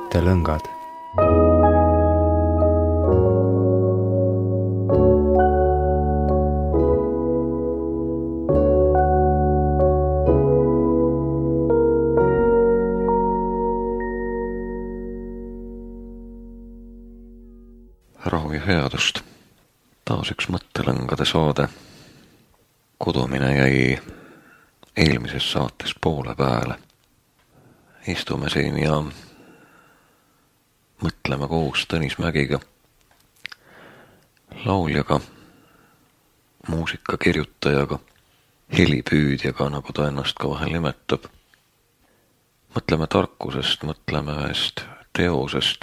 mõttelõngad. Rahu ja headust. Taas üks mõttelõngade saade. Kodumine jäi eelmises saates poole pääle. Istume siin ja mõtleme koos Tõnis Mägiga, lauljaga, muusikakirjutajaga, helipüüdjaga, nagu ta ennast ka vahel nimetab. Mõtleme tarkusest, mõtleme ühest teosest.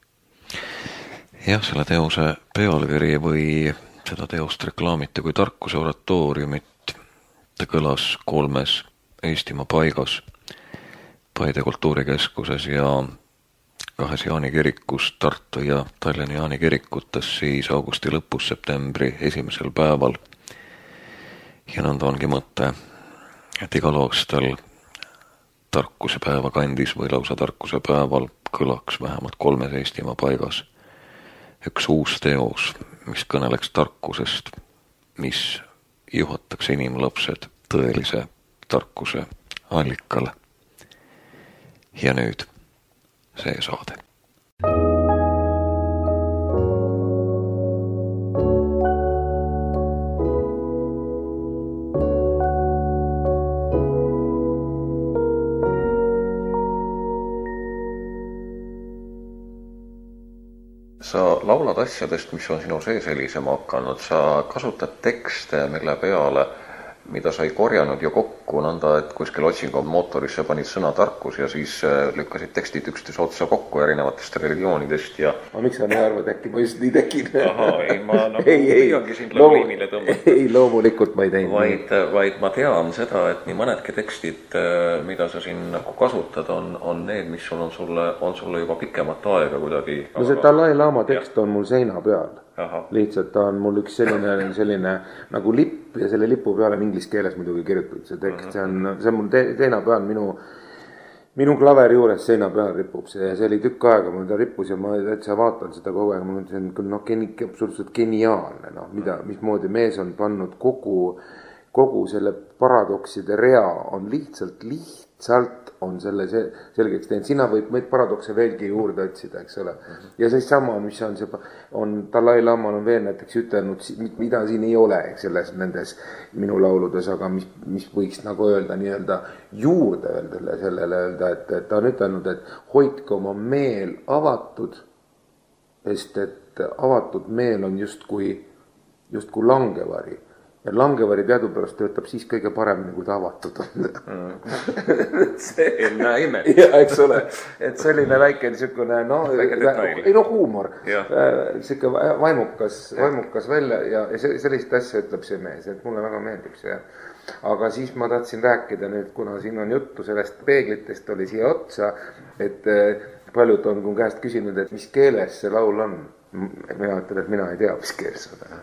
Jah, selle teose pealkiri või seda teost reklaamiti kui tarkuse oratooriumit. Ta kõlas 3 Eestimaa paigas, Paide kultuurikeskuses ja 2 Jaani kirikus, Tartu ja Tallinna Jaani kirikutes siis augusti lõpus, septembri 1. päeval. Ja nõnda ongi mõte, et igal aastal tarkuse päeva kandis või lausa tarkuse päeval kõlaks vähemalt 3 Eestimaa paigas üks uus teos, mis kõneleks tarkusest, mis juhataks inimlapsed tõelise tarkuse allikale. Ja nüüd see saade. Sa laulad asjadest, mis on sinu sees helisema hakanud. Sa kasutad tekste, mille peale, mida sa ei korjanud ju kokku nõnda, et kuskil otsingu mootorisse panid sõna tarkus ja siis lükkasid tekstid üksteise otsa kokku erinevatest religioonidest ja... Miks sa nii arvad, äkki ma just nii tegin? Ei, ma nagu püüangi sind liimile tõmmata. Ei, loomulikult ma ei teinud. Vaid ma tean seda, et nii mõnedki tekstid, mida sa siin nagu kasutad, on need, mis on sulle juba pikemat aega kuidagi... No see Dalai Lama tekst on mul seina peal. Aha. Lihtsalt ta on mul üks selline nagu lipp ja selle lipu peale on inglise keeles muidugi kirjutatud see tekst. See on mul seina peal, minu klaveri juures seina peal ripub see ja see oli tükk aega, mul ta rippus ja ma täitsa vaatan seda kogu aeg, ma mõtlen, et absoluutselt geniaalne, mismoodi mees on pannud kogu selle paradokside rea on lihtsalt on selle selgeks teinud. Sina võib meid paradokse veelgi juurde otsida, eks ole. Ja see sama, mis on Dalai Lama on veel näiteks ütelnud, mida siin ei ole nendes minu lauludes, aga mis võiks nagu öelda juurde sellele öelda, et ta on ütelnud, et hoidke oma meel avatud, sest et avatud meel on justkui langevari. Ja langevari teadupärast töötab siis kõige paremini, kui ta avatud on. See on ime. Ja, eks ole. Et selline väike niisugune, huumor. Siuke vaimukas välja ja sellist asja ütleb see mees, et mulle väga meeldib see. Aga siis ma tahtsin rääkida nüüd, kuna siin on juttu sellest peeglitest oli siia otsa, et paljud on kun käest küsinud, et mis keeles see laul on. Mina ütlen, et mina ei tea, mis keeles on.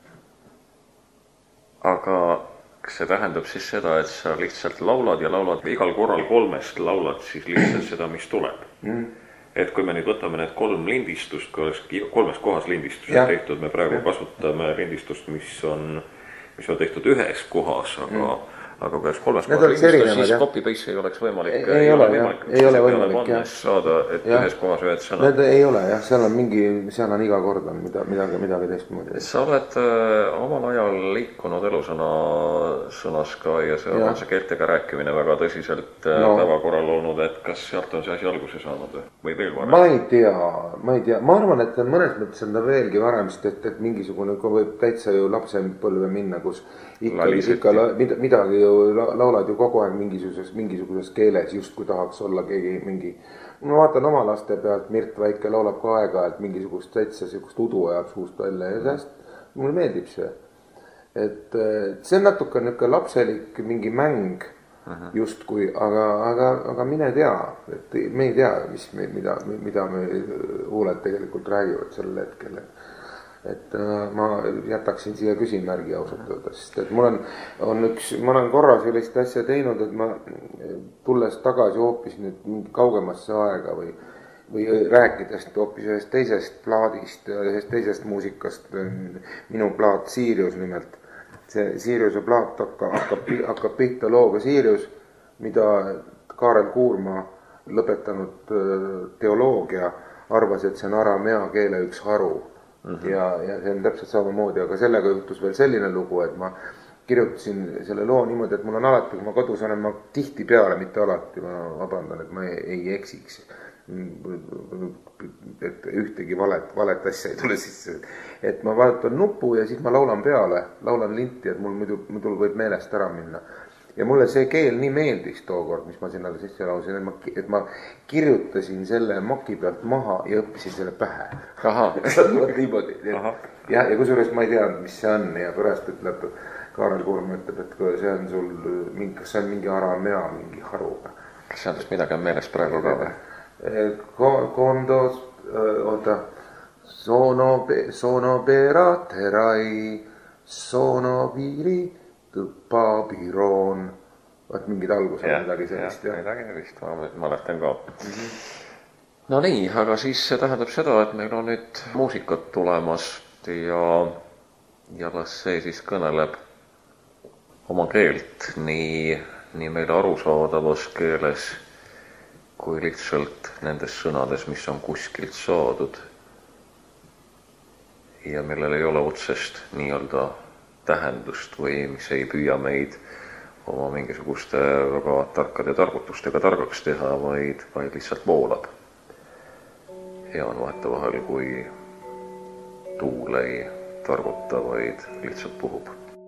Aga kas see tähendab siis seda, et sa lihtsalt laulad ja laulad igal korral 3 laulad siis lihtsalt seda, mis tuleb? Et kui me nüüd võtame need 3 lindistust, kui oleks 3 kohas lindistused tehtud, me praegu kasutame lindistust, mis on tehtud 1 kohas, aga kui oleks 3 kohas lindistus, siis copy-paste ei oleks võimalik. Ei ole võimalik, jah. Saada, et 1 kohas 1 sõna. Ei ole, jah, seal on iga kord on midagi teistmoodi. Sa oled omal ajal liikunud elusõnas ka ja see on see keeltega rääkimine väga tõsiselt päevakorral olnud, et kas sealt on see asi alguse saanud või veel varem? Ma ei tea. Ma arvan, et mõnes mõttes on ta veelgi varem, sest et mingisugune võib täitsa ju lapsepõlve minna, kus ikka midagi ju laulad ju kogu aeg mingisuguses keeles, just kui tahaks olla keegi ma vaatan oma laste pealt, Mirt väike laulab ka aega-ajalt mingisugust täitsa udu ajab suust välja ja sellest mulle meeldib see. Et see on natuke lapselik mingi mäng justkui, aga mine tea, et me ei tea, mida me huuled tegelikult räägivad sellel hetkel. Et ma jätaksin siia küsimärgi ausalt öelda, sest et ma olen korra sellist asja teinud, et ma tulles tagasi hoopis nüüd kaugemasse aega või või rääkides hoopis ühest teisest plaadist, ühest teisest muusikast, minu plaat Sirius nimelt. See Siriuse plaat hakkab pihta looga Sirius, mida Kaarel Kuurma lõpetanud teoloogia arvas, et see on aramea keele üks haru. Ja see on täpselt samamoodi, aga sellega juhtus veel selline lugu, et ma kirjutasin selle loo niimoodi, et mul on alati, kui ma kodus olen, ma tihti peale, mitte alati, ma vabandan, et ma ei eksiks. Et ühtegi valet asja ei tule sisse, et ma vajutan nupu ja siis ma laulan peale, laulan linti, et mul muidu võib meelest ära minna. Ja mulle see keel nii meeldis tookord, mis ma sinna sisse lausin, et ma kirjutasin selle maki pealt maha ja õppisin selle pähe. Niimoodi. Ja kusjuures ma ei tea, mis see on ja pärast ütleb, Kaarel Kuurma ütleb, et see on sul, kas see on mingi aramea, mingi haru. Kas see on tõst midagi meelest praegu ka või? Kondos, sono peraterai, sono viri, pabiroon. Vaat mingid algused midagi sellist. Jah, midagi sellist, ma mäletan ka. No nii, aga siis see tähendab seda, et meil on nüüd muusikat tulemas ja las see siis kõneleb oma keelt nii meile arusaadavas keeles kui lihtsalt nendes sõnades, mis on kuskilt saadud ja millel ei ole otsest nii-öelda tähendust või mis ei püüa meid oma mingisuguste väga tarkade targutustega targaks teha, vaid lihtsalt voolab. Ja on vahetevahel, kui tuul ei targuta, vaid lihtsalt puhub.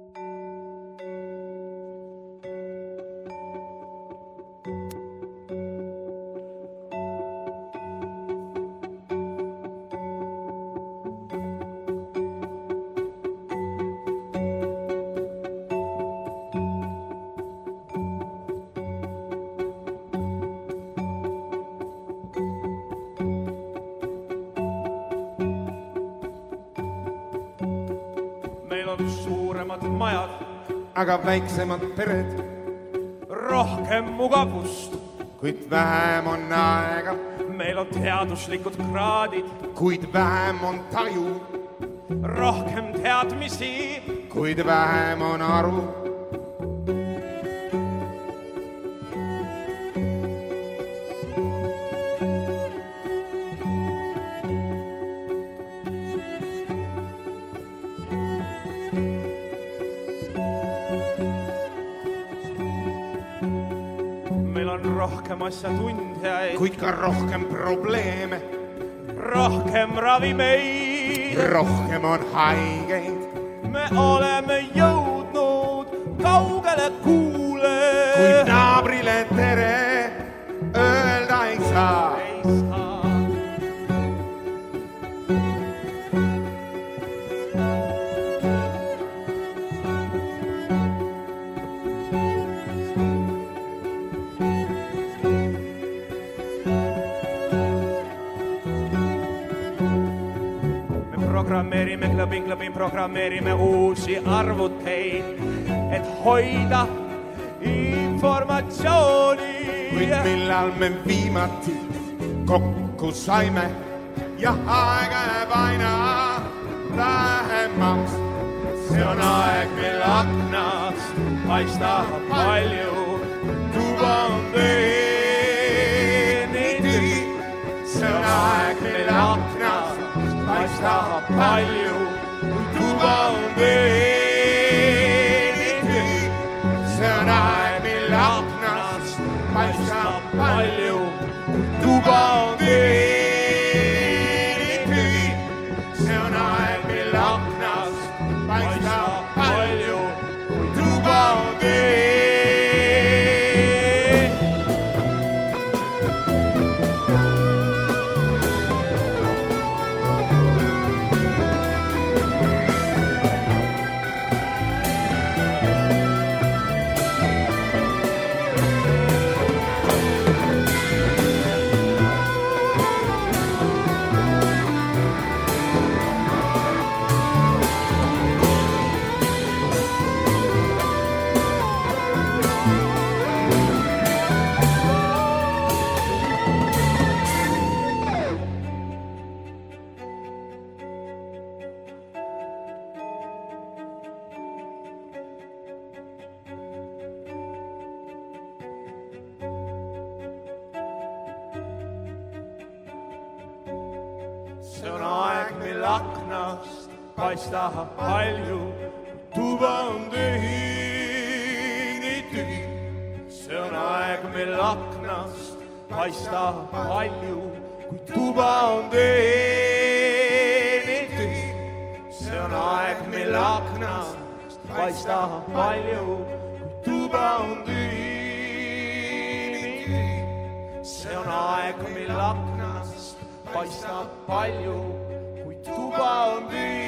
Aga väiksemad pered, rohkem mugavust, kuid vähem on aega. Meil on teaduslikud kraadid, kuid vähem on taju. Rohkem teadmisi, kuid vähem on aru. asjatundjaid, kuid ka rohkem probleeme, rohkem ravimeid, rohkem on haigeid. Me oleme jõudnud kaugele kuule, kuid naabrile tere öelda ei saa. Programmeerime uusi arvuteid, et hoida informatsiooni. Kuid millal me viimati kokku saime ja aega jääb aina vähemaks. See on aeg, mil aknast paistab palju, tuba on tühi. See on aeg, mil aknast paistab palju, tuba on veeni tühi. See on aeg, mil aknast paistab palju, tuba on veeni tühi. See on aeg, mil aknast paistab palju, tuba on veeni. meil aknast paistab palju, tuba on tühi, nii tühi. See on aeg meil aknast paistab palju, kui tuba on tühi, nii tühi. See on aeg meil aknast paistab palju, kui tuba on tühi, nii tühi. See on aeg meil aknast paistab palju, kui tuba on tühi.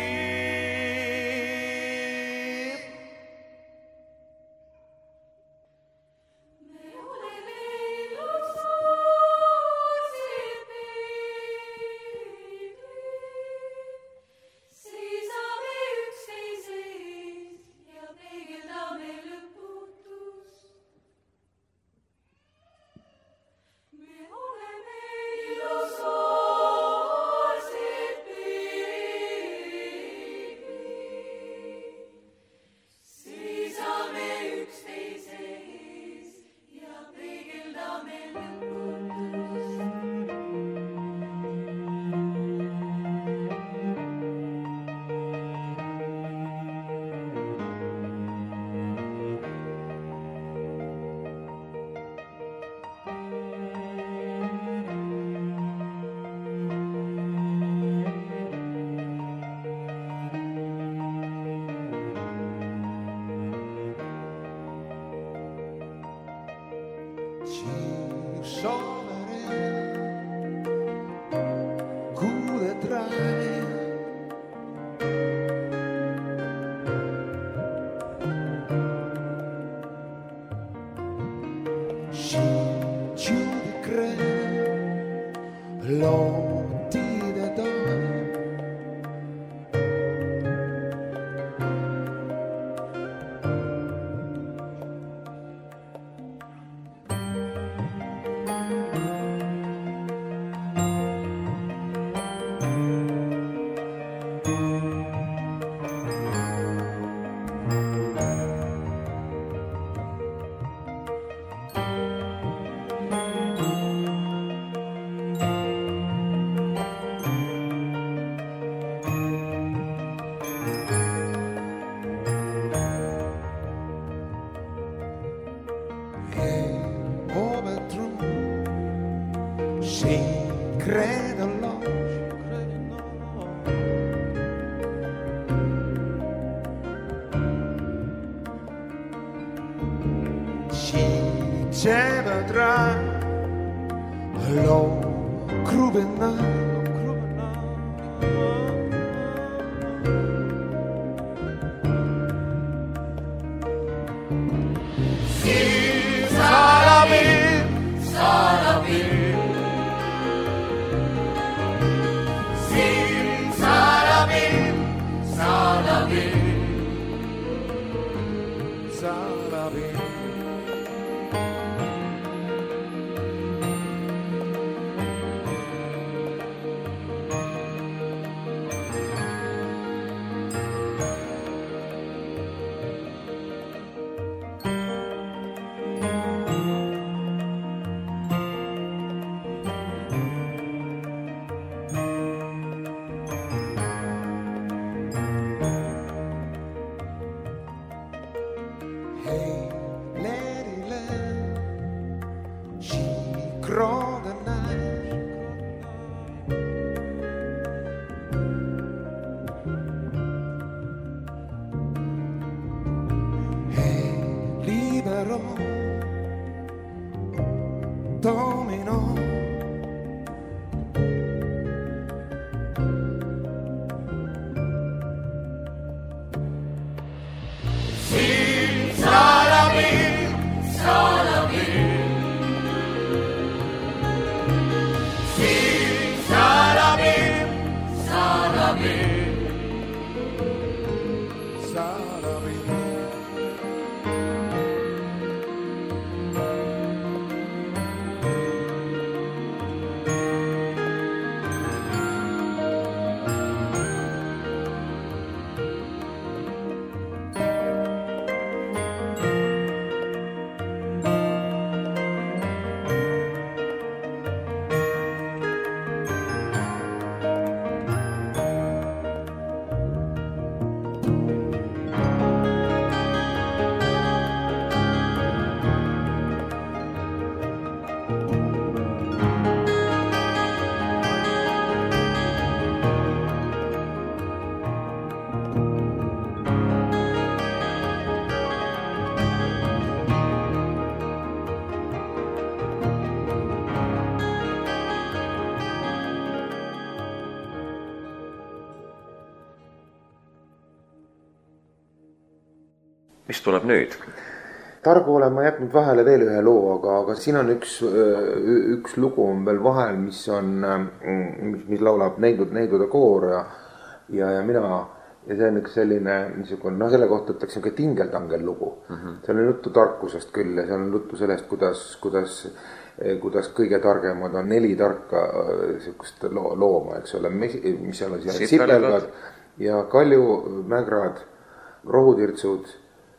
mis tuleb nüüd? Targu olen ma jätnud vahele veel ühe loo, aga siin on üks lugu on veel vahel, mis laulab Neidude koor ja mina ja see on üks selline niisugune, no selle kohta ütleks niisugune tingeltangel lugu. Seal on juttu tarkusest küll ja seal on juttu sellest, kuidas kõige targemad on 4 tarka niisugust looma, eks ole, mis seal on siin sipelgad ja kaljumägrad, rohutirtsud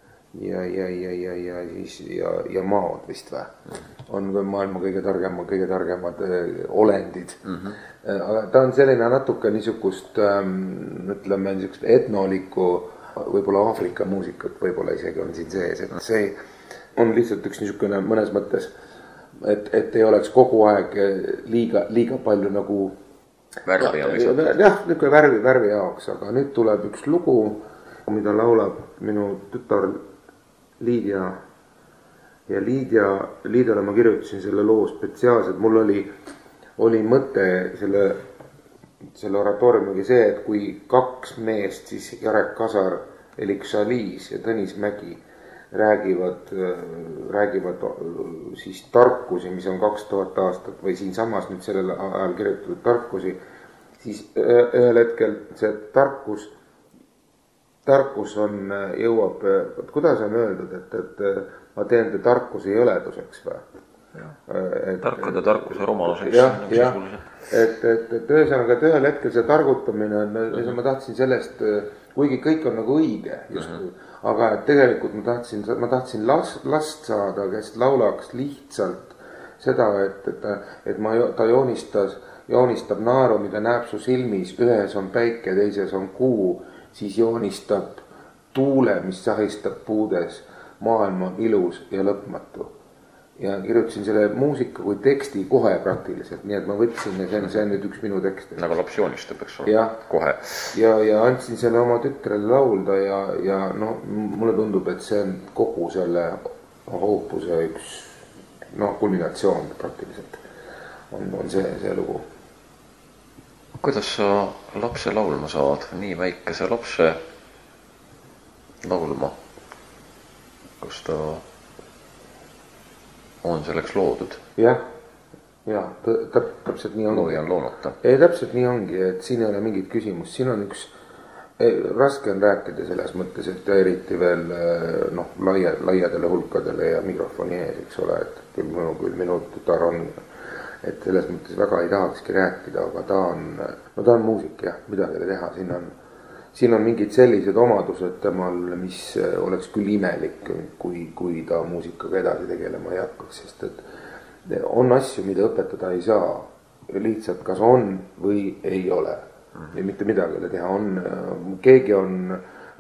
ja maod vist või on maailma kõige targemad olendid. Aga ta on selline natuke niisugust ütleme niisugust etnolikku võib-olla Aafrika muusikat võib-olla isegi on siin sees, et see on lihtsalt üks niisugune mõnes mõttes et ei oleks kogu aeg liiga palju nagu värvi on lihtsalt. Jah, niisugune värvi jaoks, aga nüüd tuleb üks lugu, mida laulab minu tütar Liidia ja Liidiale ma kirjutasin selle loo spetsiaalselt, mul oli mõte selle oratooriumiga see, et kui 2 meest, siis Jarek Kasar, Elik Šaliis ja Tõnis Mägi räägivad siis tarkusi, mis on 2000 aastat või siinsamas nüüd sellel ajal kirjutatud tarkusi, siis ühel hetkel see tarkus jõuab, kuidas on öeldud, et ma teen te tarkuse jõleduseks või? Tarkade tarkuse rumaluseks. Jah, et ühesõnaga, et ühel hetkel see targutamine on, ma tahtsin sellest, kuigi kõik on nagu õige justkui, aga et tegelikult ma tahtsin last saada, kes laulaks lihtsalt seda, et ta joonistab naeru, mida näeb su silmis, ühes on päike, teises on kuu, siis joonistab tuule, mis sahistab puudes, maailm on ilus ja lõpmatu. Ja kirjutasin selle muusika kui teksti kohe praktiliselt, nii et ma võtsin ja see on nüüd üks minu tekst. Nagu laps joonistab, eks ole, kohe. Ja andsin selle oma tütrele laulda ja no mulle tundub, et see on kogu selle hoopuse üks kulminatsioon praktiliselt on see lugu. Kuidas sa lapse laulma saad, nii väikese lapse laulma, kus ta on selleks loodud? Jah, täpselt nii ongi. Looja on loonud ta. Ei, täpselt nii ongi, et siin ei ole mingit küsimust, siin on üks, raske on rääkida selles mõttes, et eriti veel laiadele hulkadele ja mikrofoni ees, eks ole, et küll minu tütar on, et selles mõttes väga ei tahakski rääkida, aga ta on muusik jah, midagi ei teha, siin on mingid sellised omadused temal, mis oleks küll imelik, kui ta muusikaga edasi tegelema ei hakkaks, sest et on asju, mida õpetada ei saa, lihtsalt kas on või ei ole ja mitte midagi ei teha, keegi on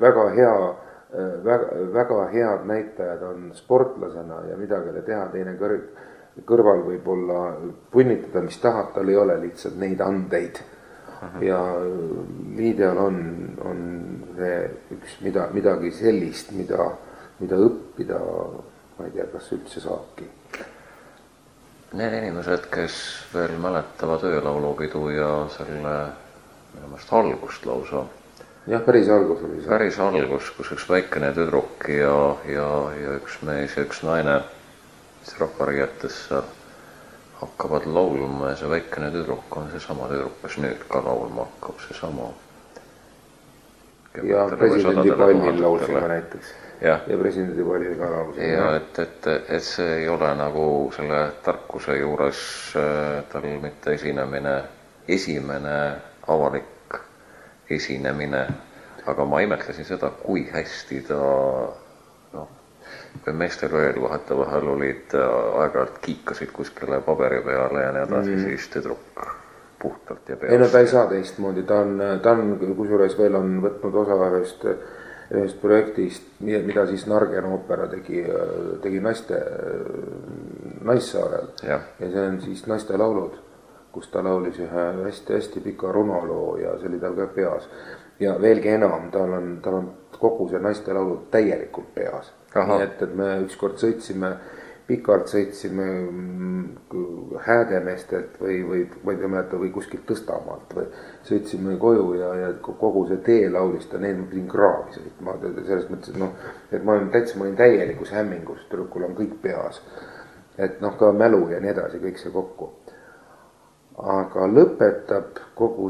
väga head näitajad on sportlasena ja midagi ei teha, teine kõrval võib olla punnitada, mis tahab, tal ei ole lihtsalt neid andeid. Ja Liidial on see üks midagi sellist, mida õppida, ma ei tea, kas üldse saabki. Need inimesed, kes veel mäletavad öölaulupidu ja selle minu algust lausa. Jah, päris algus oli see. Päris algus, kus üks väikene tüdruk ja üks mees ja üks naine rahvariietes hakkavad laulma ja see väikene tüdruk on seesama tüdruk, kes nüüd ka laulma hakkab, seesama. Ja presidendi pallil laulsime näiteks. Ja presidendi pallil ka laulsime. Ja et see ei ole nagu selle tarkuse juures tal mitte esimene avalik esinemine, aga ma imetlesin seda, kui hästi ta kui meestel veel vahetevahel olid aeg-ajalt kiikasid kuskile paberi peale ja nii edasi, siis tüdruk puhtalt ja peast. Ei, no ta ei saa teistmoodi, ta on kusjuures veel on võtnud osa ühest projektist, mida siis Nargen oopera tegi Naissaarel ja see on siis naiste laulud, kus ta laulis ühe hästi pika runoloo ja see oli tal ka peas ja veelgi enam, tal on kogu see naiste laulud täielikult peas. Nii et me ükskord sõitsime pikalt sõitsime Häädemeestelt või ma ei mäleta, või kuskilt Tõstamaalt või sõitsime koju ja kogu see tee laulis ta, need ma pidin kraavi sõitma, selles mõttes, et noh, et ma olin täielikus hämmingus, tüdrukul on kõik peas, et noh, ka mälu ja nii edasi, kõik see kokku. Aga lõpetab kogu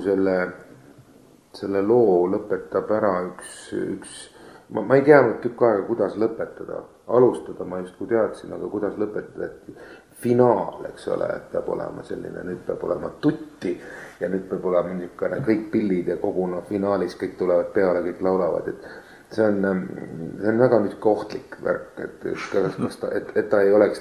selle loo lõpetab ära üks ma ei teadnud tükk aega, kuidas lõpetada, alustada ma just kui teadsin, aga kuidas lõpetada, et finaal, eks ole, et peab olema selline, nüüd peab olema tutti ja nüüd peab olema niisugune kõik pillid ja kogu finaalis kõik tulevad peale, kõik laulavad, et see on väga nüüd ohtlik värk, et ta ei oleks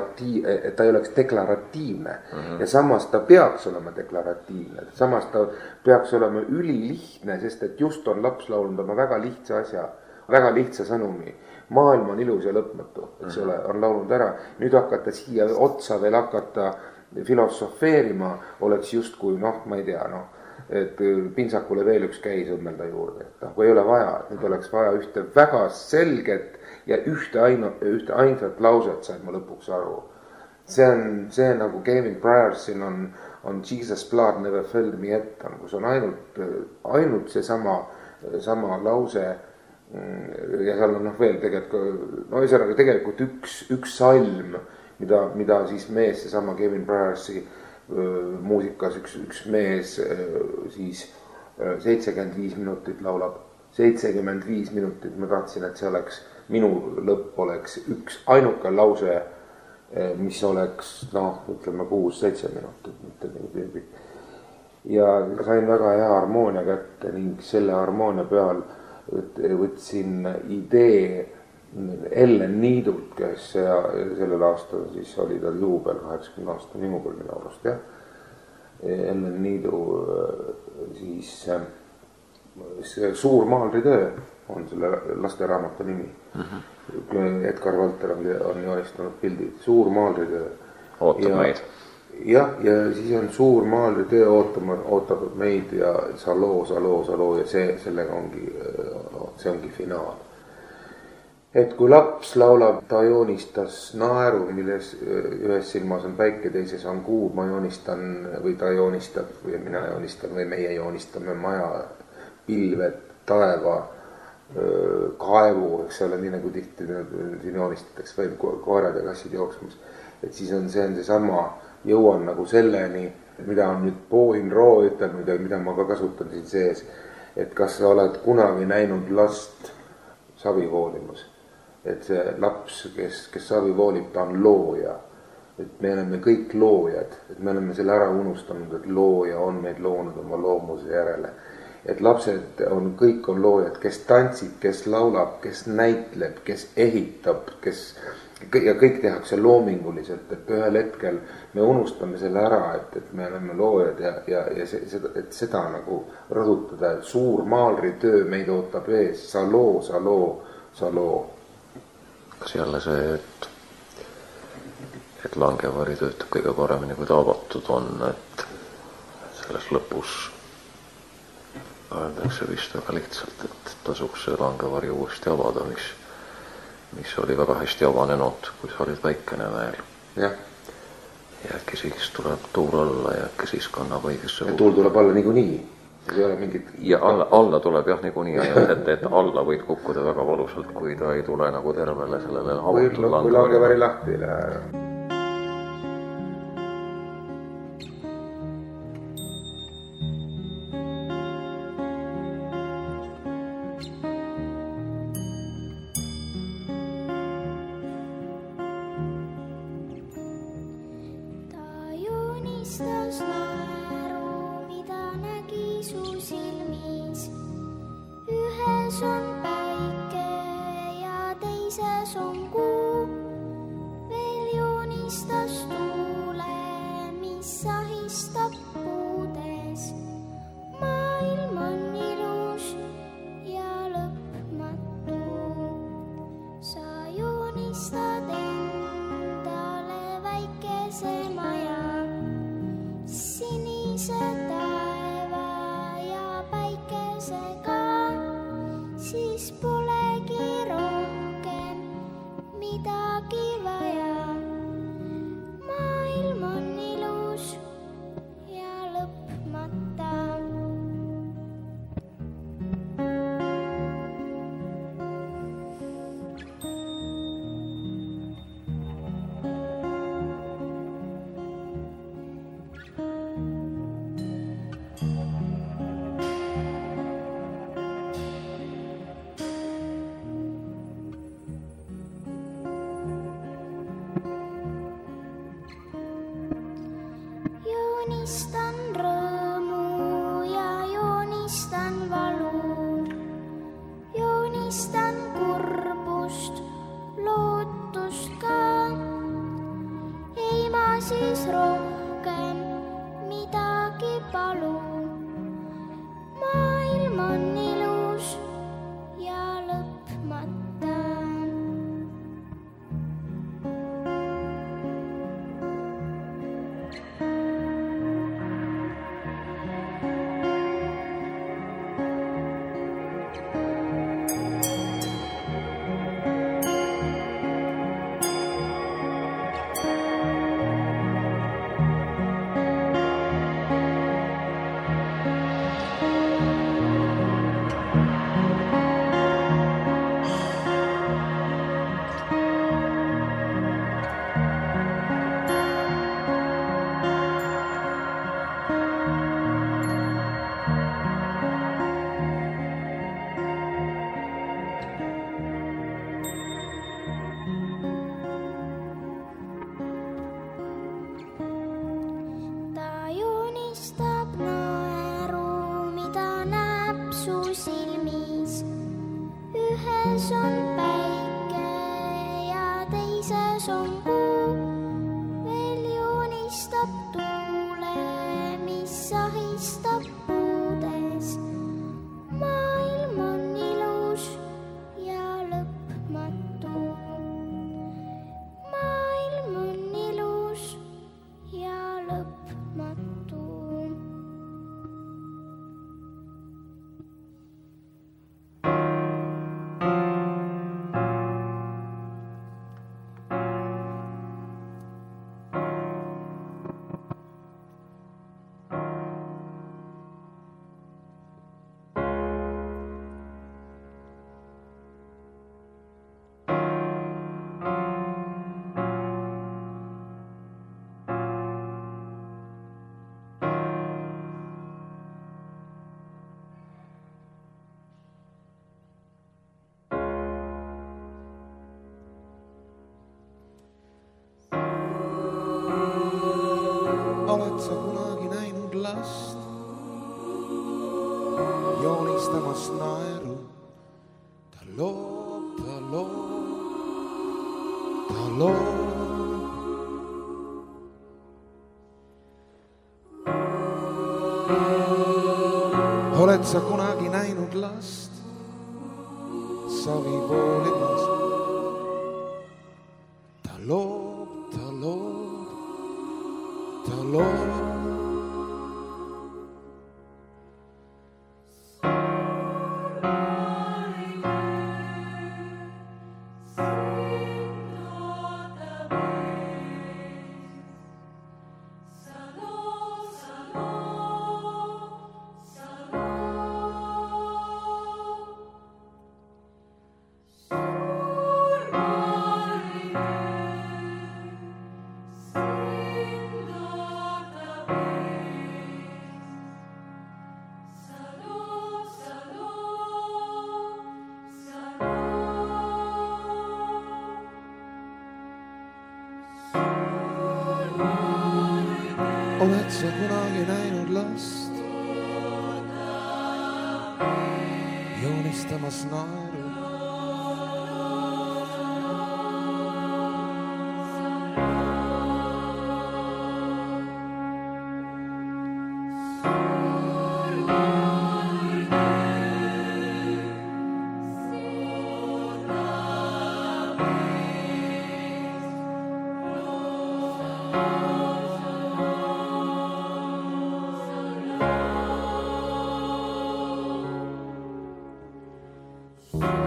deklaratiivne ja samas ta peaks olema deklaratiivne, samas ta peaks olema ülilihtne, sest et just on laps laulnud oma väga lihtsa asja, väga lihtsa sõnumi. Maailm on ilus ja lõpmatu, eks ole, on laulnud ära. Nüüd hakata siia otsa veel hakata filosofeerima, oleks just kui, noh, ma ei tea, et pintsakule veel üks käis õmmelda juurde. Et kui ei ole vaja, et nüüd oleks vaja ühte väga selget ja ühte ainsat lauset sain ma lõpuks aru. See nagu Gavin Bryarsil on Jesus blood never failed me yet, kus on ainult see sama lause. Ja seal on veel tegelikult üks salm, mida siis mees, seesama Gavin Bryarsi muusikas üks mees siis 75 minutit laulab, 75 minutit, ma tahtsin, et see oleks, minu lõpp oleks üks ainuke lause, mis oleks, ütleme 6-7 minutit, mitte nii pikk. Ja sain väga hea harmoonia kätte ning selle harmoonia peal võtsin idee Ellen Niidult, kes sellel aastal siis oli tal juubel, 80 aastane juubel minu arust, jah. Ellen Niidu siis Suur maalritöö on selle lasteraamatu nimi. Edgar Valter on joonistanud pildid, Suur maalritöö. Ootab meid. Ja siis on Suur maalritöö ootab meid ja saloo ja sellega ongi finaal. Et kui laps laulab, ta joonistas naeru, milles ühes silmas on päike, teises on kuu, ma joonistan või ta joonistab või mina joonistan või meie joonistame maja, pilved, taeva, kaevu, eks ole, nii nagu tihti siin joonistatakse või koerad ja kassid jooksmas. Et siis on see sama, jõuan nagu selleni, mida on nüüd Bohin Roo ütelnud ja mida ma ka kasutan siin sees, et kas sa oled kunagi näinud last savivoolimus, et see laps, kes savi voolib, ta on looja, et me oleme kõik loojad, et me oleme selle ära unustanud, et looja on meid loonud oma loomuse järele, et lapsed kõik on loojad, kes tantsib, kes laulab, kes näitleb, kes ehitab, ja kõik tehakse loominguliselt, et ühel hetkel me unustame selle ära, et me oleme loojad ja et seda nagu rõhutada, et suur maalritöö meid ootab ees, saloo. Kas jälle see, et langevari töötab kõige paremini, kui ta avatud on, et selles lõpus öeldakse vist väga lihtsalt, et tasuks see langevari uuesti avada, mis oli väga hästi avanenud, kui sa olid väikene veel. Ja äkki siis tuleb tuul alla ja äkki siis kannab õigesse. Ja tuul tuleb alla niikuinii. Ja alla tuleb jah niikuinii, et alla võid kukkuda väga valusalt, kui ta ei tule nagu tervele sellele avatud langevari. Kui langevari lahti ei lähe. Siis rohkem midagi palu. Maailm on ilus ja lõpmata. Ühes on päike ja teises on kuu, veel joonistab tuule, mis sahistab puudes. Maailm on ilus ja lõpmatu. Maailm on ilus ja lõpmatu. Oled sa kunagi näinud last joonistamas naeru? Ta loob, ta loob, ta loob. Oled sa kunagi näinud last savi voolimas? Ta loob, ta loob, ta loob. Oled sa kunagi näinud last joonistamas naeru? Thank you.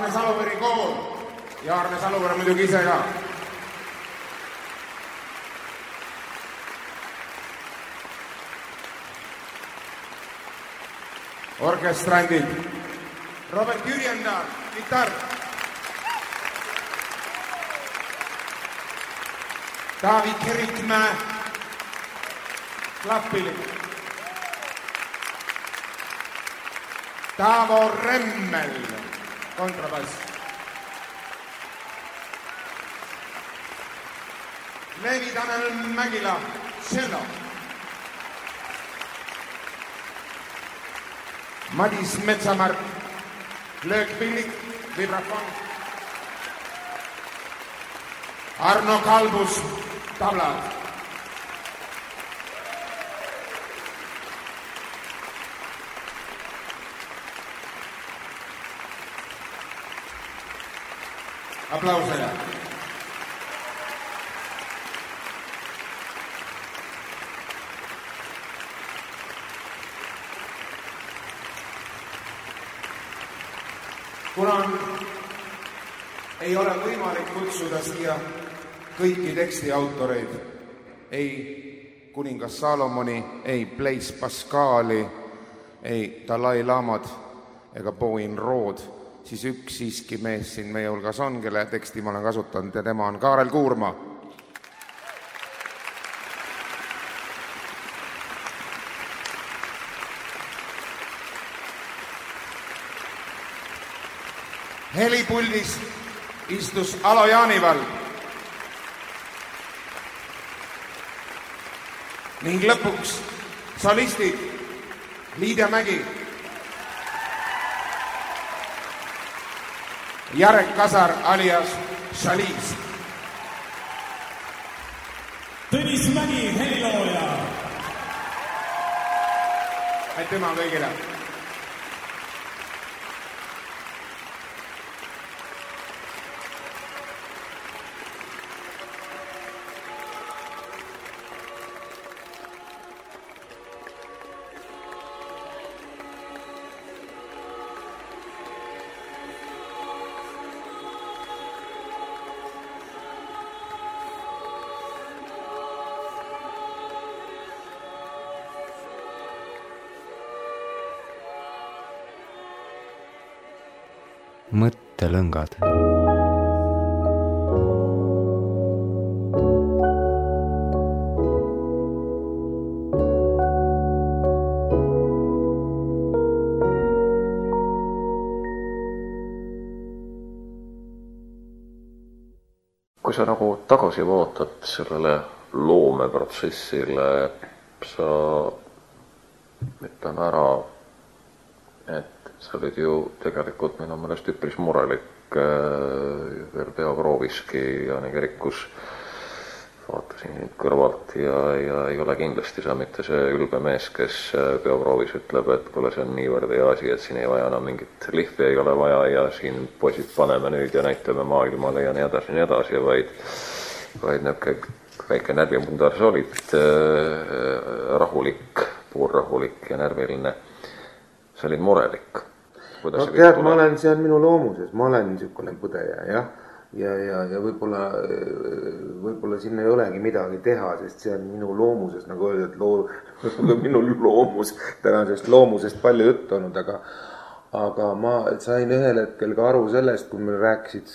Arne Saluveri kool ja Arne Saluver muidugi ise ka. Orkestrandid Robert Jürjendal, gitarr. David Kerikmäe, klappili. Taavo Remmel, kontrabass. Leevi Tanel Mägila, cello. Madis Metsamark, löökpillik, vibrafon. Arno Kalbus, tablad. Aplausele. Kuna ei ole võimalik kutsuda siia kõiki tekstiautoreid, ei kuningas Salomoni, ei Blaise Pascali, ei Dalai Lamad ega Bowen Rood, siis üks siiski mees siin meie hulgas on, kelle teksti ma olen kasutanud ja tema on Kaarel Kuurma. Helipuldis istus Alo Jaanival ning lõpuks solistid Liidia Mägi, Jarek Kasar alias Šaliis. Tõnis Mägi, helilooja. Aitüma kõigile. Mõttelõngad. Kui sa nagu tagasi vaatad sellele loomeprotsessile, sa ütleme ära, et sa olid ju tegelikult minu meelest üpris murelik veel peaprooviski Jaani kirikus. Vaatasin sind kõrvalt ja ei ole kindlasti sa mitte see ülbe mees, kes peaproovis ütleb, et kuule, see on niivõrd hea asi, et siin ei vaja enam mingit lihvi, ei ole vaja ja siin poisid paneme nüüd ja näitame maailmale ja nii edasi, vaid niisugune väike närvimundar sa olid rahulik, puurrahulik ja närviline. Sa olid murelik. No tead, ma olen, see on minu loomuses, ma olen niisugune põdeja, jah. Ja võib-olla siin ei olegi midagi teha, sest see on minu loomuses, nagu öeldud, minu loomus, tänasest loomusest palju juttu olnud, aga ma sain ühel hetkel ka aru sellest, kui me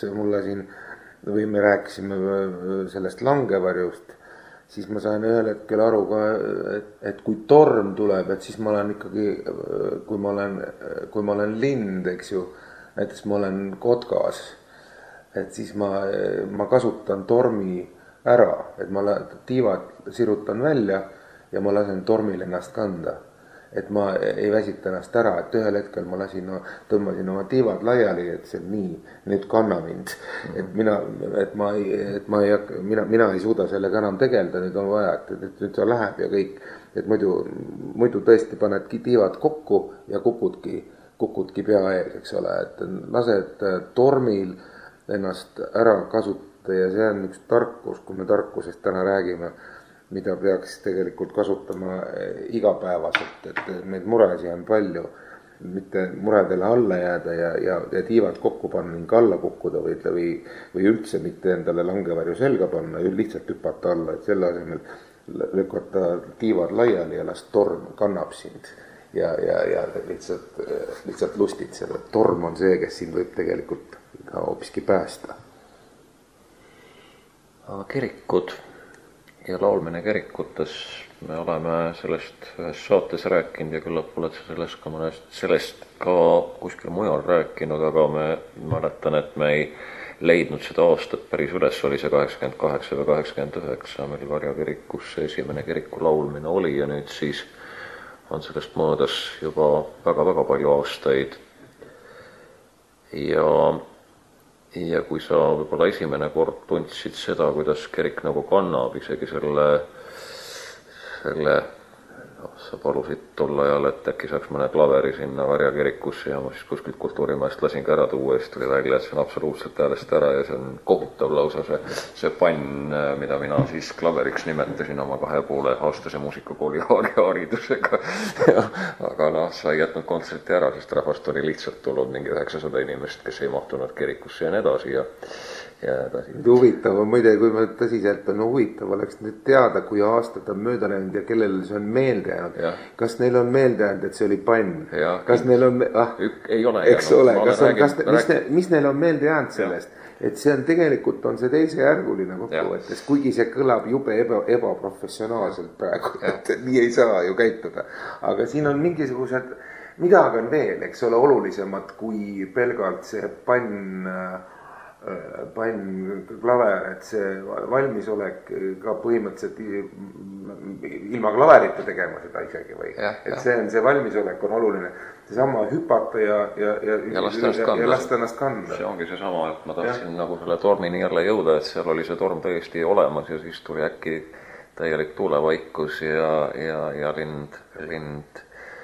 rääkisime sellest langevarjust, siis ma sain ühel hetkel aru ka, et kui torm tuleb, et siis ma olen ikkagi, kui ma olen lind, eks ju, näiteks ma olen Kotkas, et siis ma kasutan tormi ära, et ma tiivad sirutan välja ja ma lasen tormil ennast kanda. Et ma ei väsita ennast ära, et ühel hetkel ma tõmbasin oma tiivad laiali, et see on nii, nüüd kanna mind. Et mina ei suuda sellega enam tegelda, nüüd on vaja, et nüüd see läheb ja kõik. Et muidu tõesti paned tiivad kokku ja kukudki pea ees, eks ole. Et lased tormil ennast ära kasuta ja see on üks tarkus, kui me tarkusest täna räägime, mida peaks tegelikult kasutama igapäevaselt, et neid muresi on palju. mitte muredele alla jääda ja tiivad kokku panna ning alla kukkuda või üldse mitte endale langevarju selga panna, lihtsalt hüpata alla, et selle asemel lükata tiivad laiali ja las torm kannab sind ja lihtsalt lustid selle. Torm on see, kes sind võib tegelikult ka hoopiski päästa. Kirikud ja laulmine kirikutes, me oleme sellest ühes saates rääkinud ja küllap oled sa sellest ka kuskil mujal rääkinud, aga me mäletan, et me ei leidnud seda aastat päris üles, oli see 88 või 89, meil Varja kirikus see esimene kiriku laulmine oli ja nüüd siis on sellest möödas juba väga-väga palju aastaid. Ja kui sa võib-olla esimene kord tundsid seda, kuidas kirik nagu kannab, isegi selle sa palusid tol ajal, et äkki saaks mõne klaveri sinna Varja kirikusse ja ma siis kuskilt Kultuurimaast lasin ka ära tuua ja siis tuli välja, et see on absoluutselt häälest ära ja see on kohutav lausa see pann, mida mina siis klaveriks nimetasin oma 2,5-aastase muusikakooli haridusega. Aga sa ei jätnud kontserti ära, sest rahvast oli lihtsalt tulnud mingi 900 inimest, kes ei mahtunud kirikusse ja nii edasi ja edasi. Huvitav on muide, kui me tõsiselt on huvitav, oleks nüüd teada, kui aastad on mööda läinud ja kellel see on meelde jäänud. Kas neil on meelde jäänud, et see oli pann? Kas neil on, ei ole eks ole, mis neil on meelde jäänud sellest? Et see on tegelikult on see teisejärguline kokkuvõttes, kuigi see kõlab jube ebaprofessionaalselt praegu, et nii ei saa ju käituda. Aga siin on mingisugused, midagi on veel, eks ole, olulisemad kui pelgalt see pann klaver, et see valmisolek ka põhimõtteliselt ilma klaverita tegema seda isegi või. Et see on see valmisolek on oluline. Seesama hüpata ja lasta ennast kanda. See ongi see sama, et ma tahtsin nagu selle tormini jälle jõuda, et seal oli see torm täiesti olemas ja siis tuli äkki täielik tuulevaikus ja lind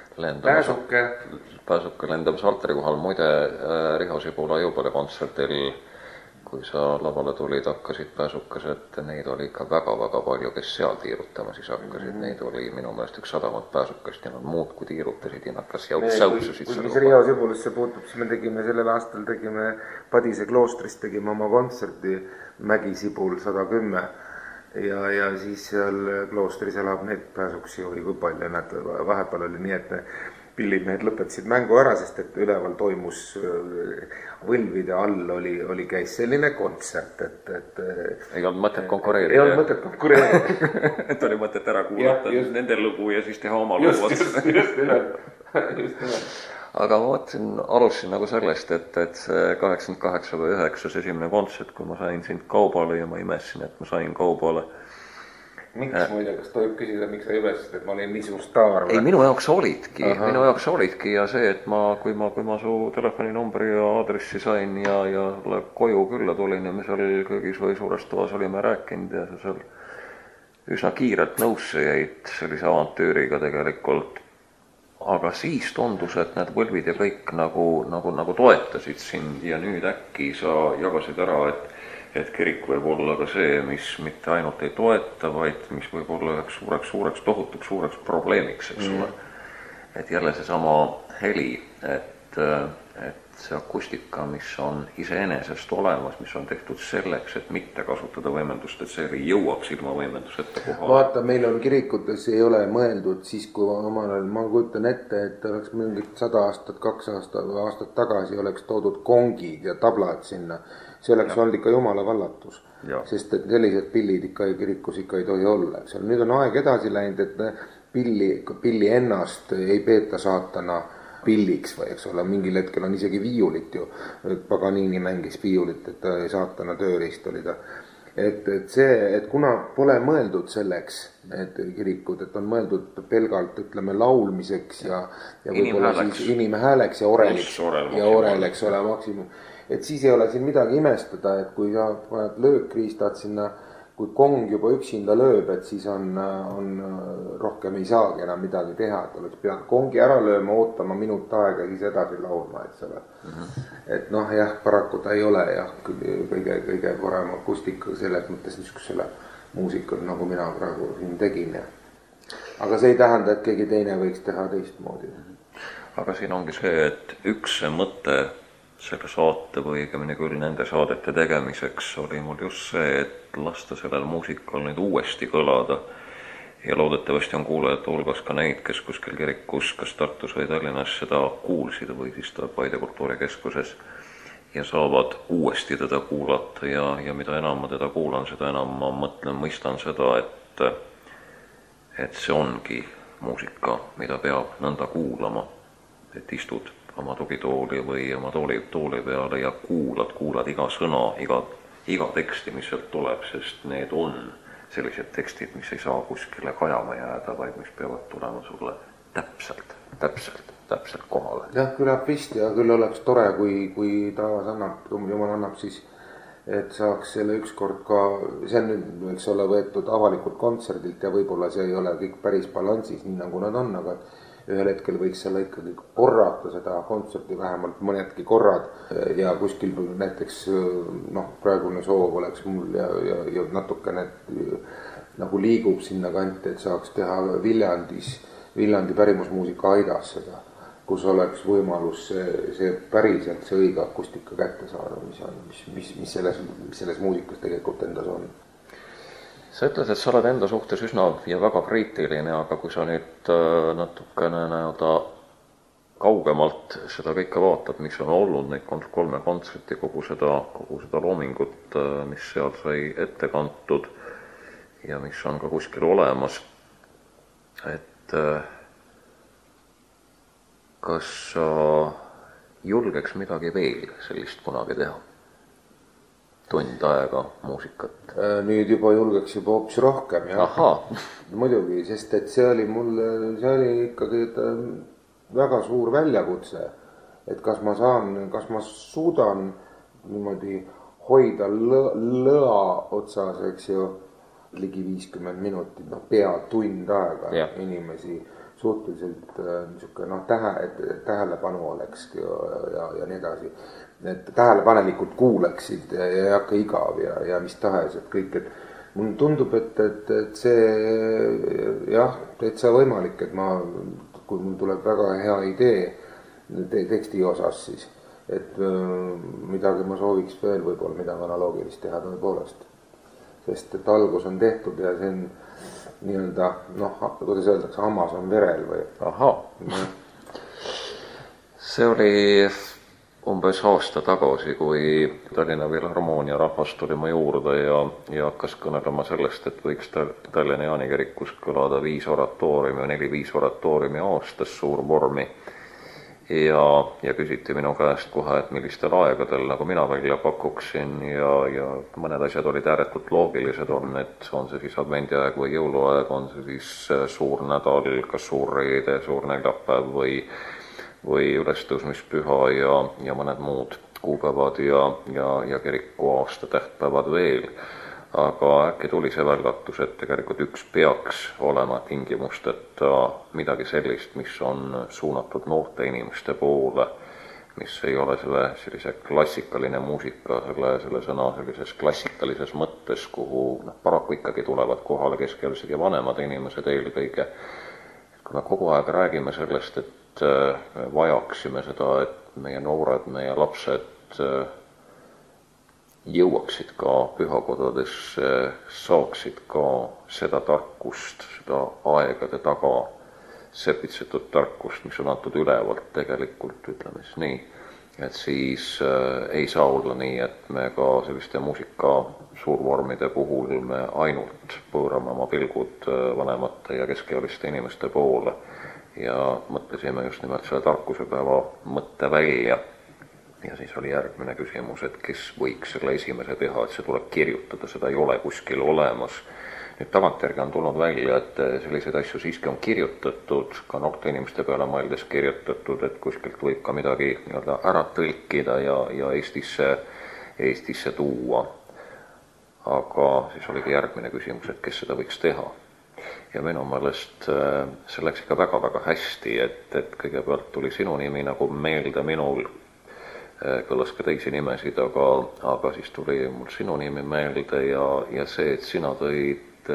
Pääsuke lendamas altari kohal. Muide, Riho Sibula jõupõle kontserdil, kui sa lavale tulid, hakkasid pääsukesed, neid oli ikka väga-väga palju, kes seal tiirutama siis hakkasid. Neid oli minu meelest 100 pääsukest ja nad muud kui tiirutasid ja nad kas säutsusid. Kui mis Riho Sibulasse puutub, siis me tegime sellel aastal Padise kloostrist tegime oma kontserti Mägi-Sibul 110 ja siis seal kloostris elab neid pääsuksi või kui palju nad vahepeal oli nii, et pillimehed lõpetasid mängu ära, sest et üleval toimus võlvide all käis selline kontsert, et ei olnud mõtet konkureerida. Ei olnud mõtet konkureerida. Et oli mõtet ära kuulata nende lugu ja siis teha oma lugu. Just. Aga ma alustasin nagu sellest, et see 88 või 9 esimene kontsert, kui ma sain sind Kaubale ja ma imesin, et ma sain Kaubale. Miks muide, kas tohib küsida, miks sa imesid, et ma olin nii suur staar? Ei, minu jaoks olidki ja see, et kui ma su telefoninumbri ja aadressi sain ja koju külla tulin ja me seal köögis või suures toas olime rääkinud ja sa seal üsna kiirelt nõusse jäid sellise avantüüriga tegelikult. Aga siis tundus, et need võlvid ja kõik nagu toetasid sind ja nüüd äkki sa jagasid ära, et kirik võib olla ka see, mis mitte ainult ei toeta, vaid mis võib olla üheks tohutuks suureks probleemiks, eks ole. Et jälle seesama heli, et see akustika, mis on iseenesest olemas, mis on tehtud selleks, et mitte kasutada võimendust, et see ei jõuaks ilma võimenduseta kohale. Vaata, meil on kirikutes ei ole mõeldud siis, kui ma kujutan ette, et oleks mingit 100 aastat, 2 aastat tagasi oleks toodud kongid ja tablad sinna. See oleks olnud ikka jumala vallatus, sest et sellised pillid ikka kirikus ikka ei tohi olla. Nüüd on aeg edasi läinud, et pilli ennast ei peeta saatana pilliks või eks ole, mingil hetkel on isegi viiulit ju, Paganini mängis viiulit, et ta saatana tööriist oli ta. Et kuna pole mõeldud selleks, et kirikud, et on mõeldud pelgalt, ütleme, laulmiseks ja võib-olla siis inimhääleks ja oreleks ole maksimum. Et siis ei ole siin midagi imestada, et kui sa paned löökriistad sinna, kui kong juba üksinda lööb, et siis on rohkem ei saagi enam midagi teha, et oleks peal kongi ära lööma, ootama minut aega ja siis edasi laulma, et selle. Et jah, paraku ta ei ole kõige parem akustika selles mõttes niisugusele muusikule, nagu mina praegu siin tegin. Aga see ei tähenda, et keegi teine võiks teha teistmoodi. aga siin ongi see, et üks mõte selle saate või õigemini küll nende saadete tegemiseks oli mul just see, et lasta sellel muusikal nüüd uuesti kõlada ja loodetavasti on kuulajate hulgas ka neid, kes kuskil kirikus, kas Tartus või Tallinnas seda kuulsid või siis Paide Kultuurikeskuses ja saavad uuesti teda kuulata ja mida enam ma teda kuulan, seda enam ma mõistan seda, et see ongi muusika, mida peab nõnda kuulama, et istud oma tugitooli või oma tooli peale ja kuulad iga sõna, iga teksti, mis sealt tuleb, sest need on sellised tekstid, mis ei saa kuskile kajama jääda, vaid mis peavad tulema sulle täpselt kohale. Jah, küllap vist ja küll oleks tore, kui taevas annab, jumal annab siis, et saaks selle ükskord ka, see on nüüd, võiks olla võetud avalikult kontserdilt ja võib-olla see ei ole kõik päris balansis, nii nagu nad on, aga ühel hetkel võiks selle ikkagi korrata seda kontserti, vähemalt mõnedki korrad ja kuskil näiteks praegune soov oleks mul ja natukene nagu liigub sinna kanti, et saaks teha Viljandi pärimusmuusika aidas seda, kus oleks võimalus see päriselt see õige akustika kätte saada, mis selles muusikas tegelikult endas on. Sa ütled, et sa oled enda suhtes üsna ja väga kriitiline, aga kui sa nüüd natukene kaugemalt seda kõike vaatad, mis on olnud neid 3 kontserti, kogu seda loomingut, mis seal sai ette kantud ja mis on ka kuskil olemas, et kas sa julgeks midagi veel sellist kunagi teha? Tund aega muusikat. Nüüd juba julgeks juba hoopis rohkem, jah. Muidugi, sest et see oli ikkagi väga suur väljakutse, et kas ma suudan niimoodi hoida lõa otsas, eks ju, ligi 50 minutit, pea tund aega inimesi suhteliselt niisugune, tähelepanu oleks ja nii edasi. Et tähelepanelikult kuuleksid ja ei hakka igav ja mis tahes, et kõik, et mul tundub, et see jah, täitsa võimalik, et kui mul tuleb väga hea idee teksti osas siis, et midagi ma sooviks veel võib-olla midagi analoogilist teha tõepoolest, sest et algus on tehtud ja see on nii-öelda, kuidas öeldakse, hammas on verel või. See oli umbes aasta tagasi, kui Tallinna Filharmoonia rahvas tuli ma juurde ja hakkas kõnelema sellest, et võiks Tallinna Jaani kirikus kõlada 5 oratooriumi, 4-5 oratooriumi aastas suurvormi ja küsiti minu käest kohe, et millistel aegadel nagu mina välja pakuksin ja mõned asjad olid ääretult loogilised, et on see siis advendiaeg või jõuluaeg, on see siis suur nädal, kas suur reede, suur neljapäev või ülestõusmispüha ja mõned muud kuupäevad ja kiriku aasta tähtpäevad veel. Aga äkki tuli see välgatus, et tegelikult üks peaks olema tingimusteta midagi sellist, mis on suunatud noorte inimeste poole, mis ei ole sellise klassikaline muusika, selle sõna sellises klassikalises mõttes, kuhu paraku ikkagi tulevad kohale keskealised ja vanemad inimesed eelkõige. Kui me kogu aeg räägime sellest, et me vajaksime seda, et meie noored, meie lapsed jõuaksid ka pühakodadesse, saaksid ka seda tarkust, seda aegade taga sepitsetud tarkust, mis on antud ülevalt tegelikult, ütleme siis nii, et siis ei saa olla nii, et me ka selliste muusika suurvormide puhul me ainult pöörame oma pilgud vanemate ja keskealiste inimeste poole ja mõtlesime just nimelt selle tarkusepäeva mõtte välja. Ja siis oli järgmine küsimus, et kes võiks selle esimese teha, et see tuleb kirjutada, seda ei ole kuskil olemas. Nüüd tagantjärgi on tulnud välja, et selliseid asju siiski on kirjutatud, ka noorte inimeste peale mõeldes kirjutatud, et kuskilt võib ka midagi ära tõlkida ja Eestisse tuua. Aga siis oligi järgmine küsimus, et kes seda võiks teha. Ja minu meelest see läks ikka väga-väga hästi, et kõigepealt tuli sinu nimi nagu meelde minul, kõlas ka teisi nimesid, aga siis tuli mul sinu nimi meelde ja see, et sina tõid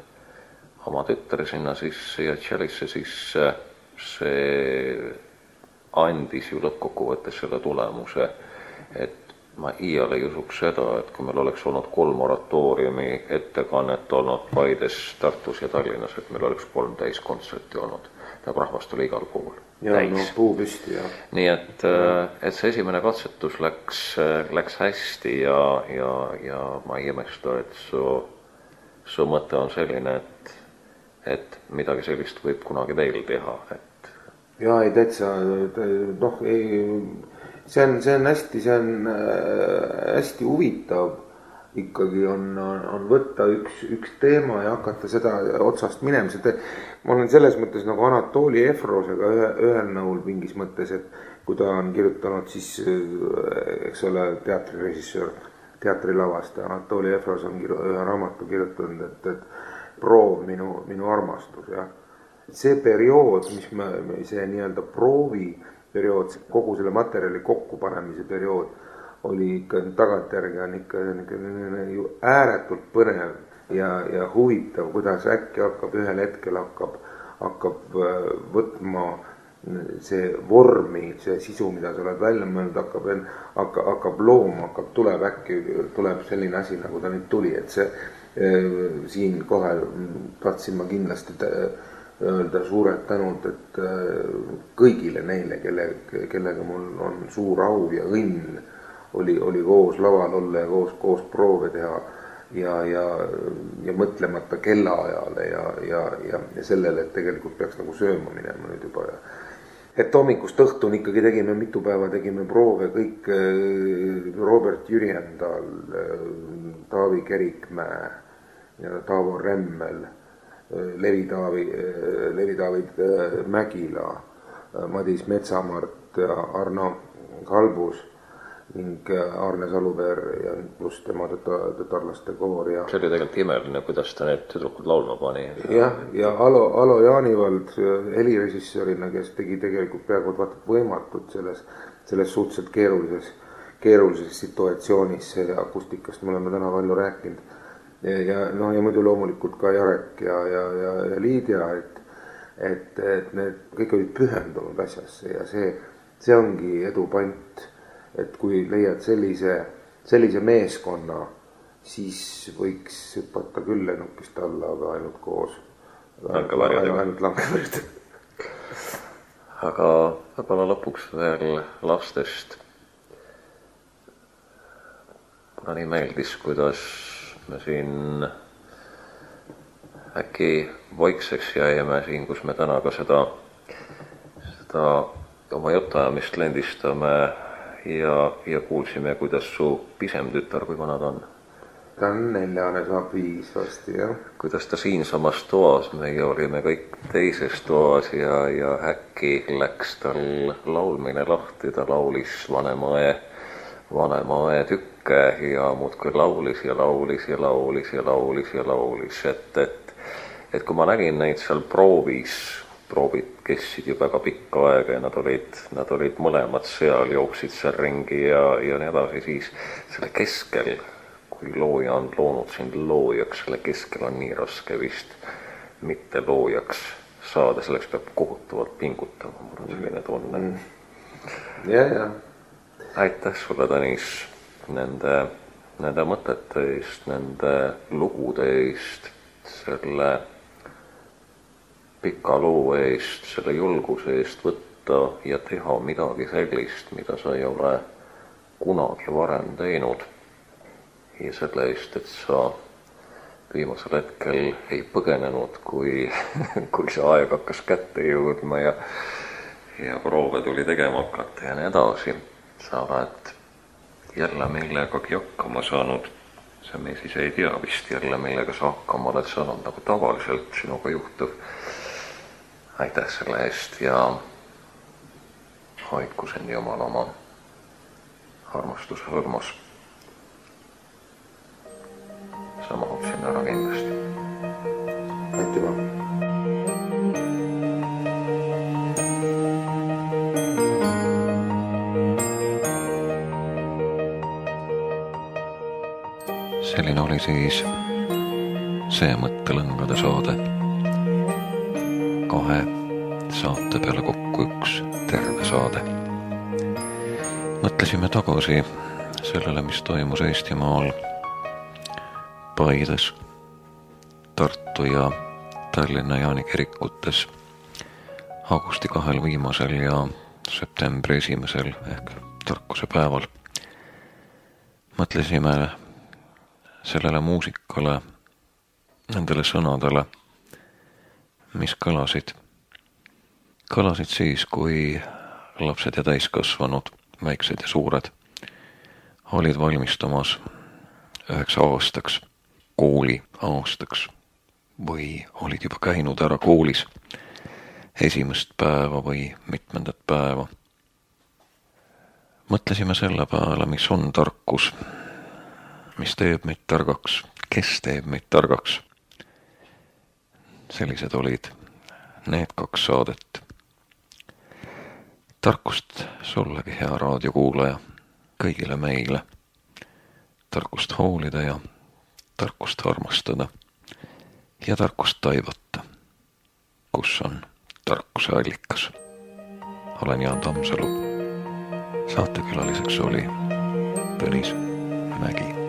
oma tütre sinna sisse ja Tšellisse sisse, see andis ju lõppkokkuvõttes selle tulemuse, et ma iial ei usuks seda, et kui meil oleks olnud 3 oratooriumi ettekannet olnud Paides, Tartus ja Tallinnas, et meil oleks 3 täiskontserti olnud. Rahvast oli igal pool täis. No puu püsti, jah. Nii et see esimene katsetus läks hästi ja ma ei imesta, et su mõte on selline, et midagi sellist võib kunagi veel teha. Jaa, ei täitsa, see on hästi huvitav ikkagi on võtta üks teema ja hakata seda otsast minema. Ma olen selles mõttes nagu Anatoli Efrosega ühel nõul mingis mõttes, et kui ta on kirjutanud siis, eks ole, teatrirežissöör teatrilavast ja Anatoli Efros on ühe raamatu kirjutanud, et proov minu armastus. Ja. See periood, see nii-öelda proovi periood, kogu selle materjali kokkupanemise periood oli ikka tagantjärgi on ikka ju ääretult põnev ja huvitav, kuidas äkki hakkab ühel hetkel hakkab võtma see vormi, see sisu, mida sa oled välja mõelnud, hakkab looma, tuleb selline asi, nagu ta nüüd tuli, et see siin kohe tahtsin ma kindlasti öelda suured tänud, et kõigile neile, kellega mul on suur au ja õnn oli koos laval olla ja koos proove teha ja mõtlemata kellaajale ja sellele, et tegelikult peaks nagu sööma minema nüüd juba. Et hommikust õhtun ikkagi mitu päeva tegime proove, kõik Robert Jürjendal, Taavi Kerikmäe, Taavo Remmel, Levi David Mägila, Madis Metsamart ja Arno Kalbus ning Arne Saluveer ja pluss tema tütarlaste koor. See oli tegelikult imeline, kuidas ta need tüdrukud laulma pani. Ja Alo Jaanivald helirežissöörina, kes tegi tegelikult peaaegu võimatut selles suhteliselt keerulises situatsioonis, akustikast me oleme täna palju rääkinud. Ja muidu loomulikult ka Jarek ja Liidia, et need kõik olid pühendunud asjasse ja see ongi edu pant. Et kui leiad sellise meeskonna, siis võiks hüpata küll lennukist alla, aga ainult koos. Ainult langevarjud. Aga võib-olla lõpuks veel lastest. Mulle nii meeldis, kuidas me siin äkki vaikseks jäime siin, kus me täna ka seda oma jutajamist lendistame ja kuulsime, kuidas su pisem tütar, kui vana ta on? Ta on 4, saab 5 vasti, jah. Kuidas ta siinsamas toas, meie olime kõik teises toas ja äkki läks tal laulmine lahti, ta laulis vanema õe tükke ja muudkui laulis ja laulis ja laulis ja laulis ja laulis, et kui ma nägin neid seal proovid kestsid ju väga pikka aega ja nad olid mõlemad seal, jooksid seal ringi ja nii edasi, siis selle keskel, kui looja on loonud sind loojaks, selle keskel on nii raske vist mitte loojaks saada, selleks peab kohutavalt pingutama, mul on selline tunne. Ja. Aitäh sulle, Tõnis, nende mõtete eest, nende lugude eest, selle pika loo eest, selle julguse eest võtta ja teha midagi sellist, mida sa ei ole kunagi varem teinud. Ja selle eest, et sa viimasel hetkel ei põgenenud, kui see aeg hakkas kätte jõudma ja proove tuli tegema hakata ja nii edasi. Sa oled jälle millegagi hakkama saanud. Me siis ei tea vist jälle, millega sa hakkama oled saanud, nagu tavaliselt sinuga juhtub. Aitäh selle eest ja hoidku sind Jumal oma armastuse hõlmas. Sa mahub sinna ära kindlasti. Aitüma. Selline oli siis see mõttelõngade saade. 2 saate peale kokku 1 terve saade. Mõtlesime tagasi sellele, mis toimus Eestimaal Paides, Tartu ja Tallinna Jaani kirikutes augusti 2 viimasel ja septembri 1. ehk tarkuse päeval. Mõtlesime sellele muusikale, nendele sõnadele, mis kõlasid siis, kui lapsed ja täiskasvanud, väiksed ja suured, olid valmistumas 9 aastaks, kooli aastaks või olid juba käinud ära koolis esimest päeva või mitmendat päeva. Mõtlesime selle peale, mis on tarkus, mis teeb meid targaks, kes teeb meid targaks. Sellised olid need 2 saadet. Tarkust sullegi, hea raadiokuulaja, kõigile meile. Tarkust hoolida ja tarkust armastada ja tarkust taibata, kus on tarkuse allikas. Olen Jaan Tammsalu. Saatekülaliseks oli Tõnis Mägi.